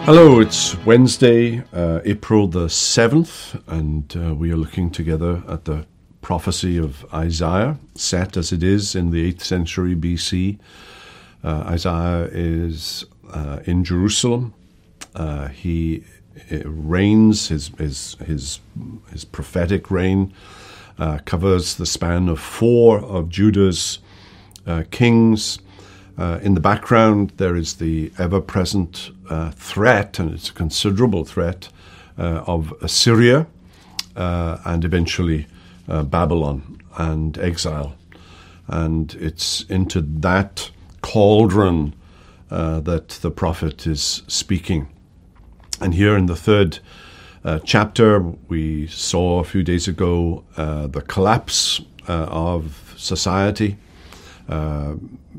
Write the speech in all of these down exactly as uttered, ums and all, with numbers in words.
Hello, it's Wednesday, uh, April the seventh, and uh, we are looking together at the prophecy of Isaiah, set as it is in the eighth century B C. Uh, Isaiah is uh, in Jerusalem. Uh, he reigns, his, his, his, his prophetic reign uh, covers the span of four of Judah's uh, kings. Uh, in the background, there is the ever-present uh, threat, and it's a considerable threat, uh, of Assyria uh, and eventually uh, Babylon and exile. And it's into that cauldron uh, that the prophet is speaking. And here in the third uh, chapter, we saw a few days ago uh, the collapse uh, of society. Uh,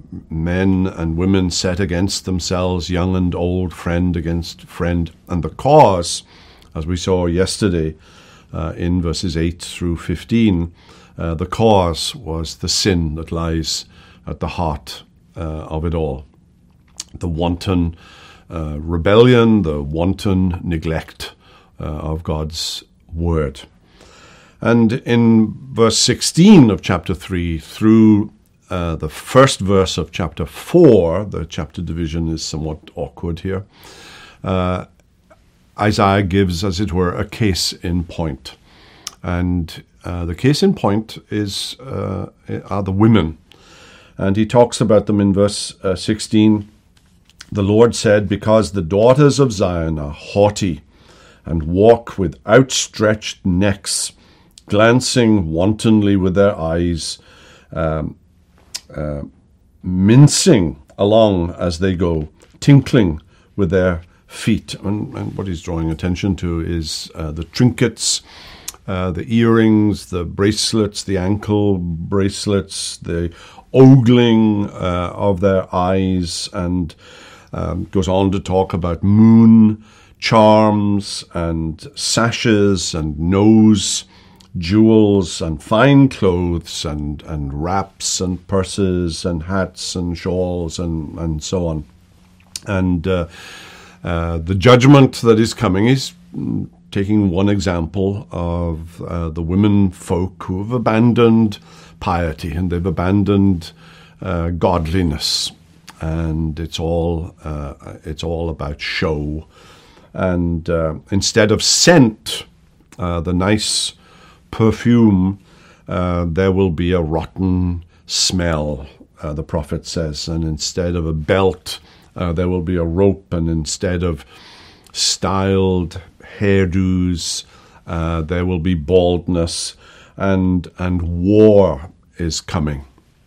men and women set against themselves, young and old, friend against friend. And the cause, as we saw yesterday uh, in verses eight through fifteen, uh, the cause was the sin that lies at the heart uh, of it all. The wanton uh, rebellion, the wanton neglect uh, of God's word. And in verse sixteen of chapter three, through Uh, the first verse of chapter four, the chapter division is somewhat awkward here, uh, Isaiah gives, as it were, a case in point. And uh, the case in point is uh, are the women. And he talks about them in verse uh, sixteen. The Lord said, "Because the daughters of Zion are haughty and walk with outstretched necks, glancing wantonly with their eyes, um, Uh, mincing along as they go, tinkling with their feet." And, and what he's drawing attention to is uh, the trinkets, uh, the earrings, the bracelets, the ankle bracelets, the ogling uh, of their eyes, and um, goes on to talk about moon charms and sashes and nose jewels and fine clothes and, and wraps and purses and hats and shawls and, and so on. And uh, uh, the judgment that is coming is taking one example of uh, the women folk who have abandoned piety and they've abandoned uh, godliness. And it's all uh, it's all about show. And uh, instead of scent, uh, the nice perfume, uh, there will be a rotten smell, uh, the prophet says. And instead of a belt, uh, there will be a rope. And instead of styled hairdos, uh, there will be baldness. And, and war is coming.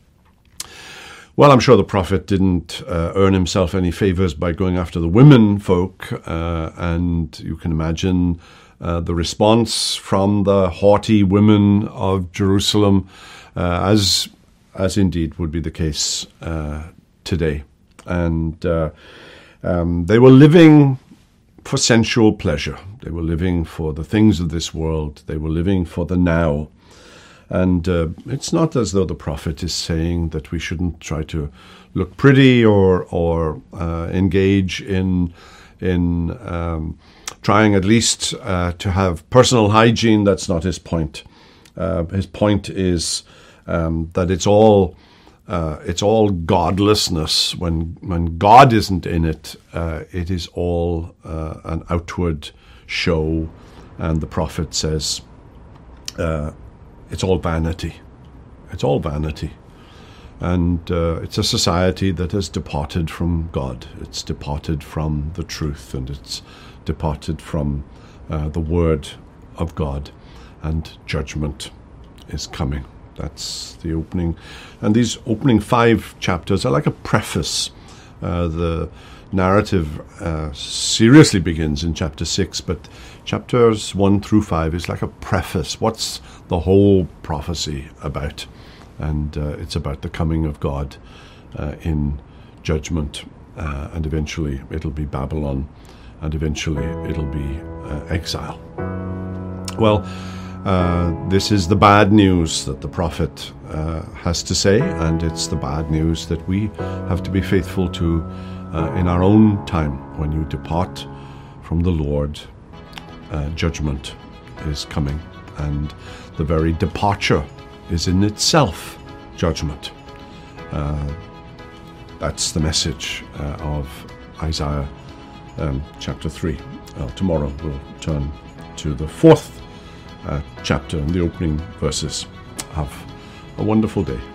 Well, I'm sure the prophet didn't uh, earn himself any favors by going after the women folk. Uh, and you can imagine Uh, the response from the haughty women of Jerusalem, uh, as as indeed would be the case uh, today. And uh, um, they were living for sensual pleasure. They were living for the things of this world. They were living for the now. And uh, it's not as though the prophet is saying that we shouldn't try to look pretty or or uh, engage in in um, trying at least uh, to have personal hygiene. That's not his point. Uh, his point is um, that it's all uh, it's all godlessness. When when God isn't in it, uh, it is all uh, an outward show. And the prophet says uh, it's all vanity. It's all vanity. And uh, it's a society that has departed from God. It's departed from the truth, and it's departed from uh, the word of God, and judgment is coming. That's the opening. And these opening five chapters are like a preface. Uh, the narrative uh, seriously begins in chapter six, but chapters one through five is like a preface. What's the whole prophecy about? And uh, it's about the coming of God uh, in judgment, uh, and eventually it'll be Babylon, and eventually it'll be uh, exile. Well, uh, this is the bad news that the prophet uh, has to say, and it's the bad news that we have to be faithful to uh, in our own time. When you depart from the Lord, uh, judgment is coming, and the very departure is in itself judgment. Uh, that's the message uh, of Isaiah um, chapter three. Uh, tomorrow we'll turn to the fourth uh, chapter and the opening verses. Have a wonderful day.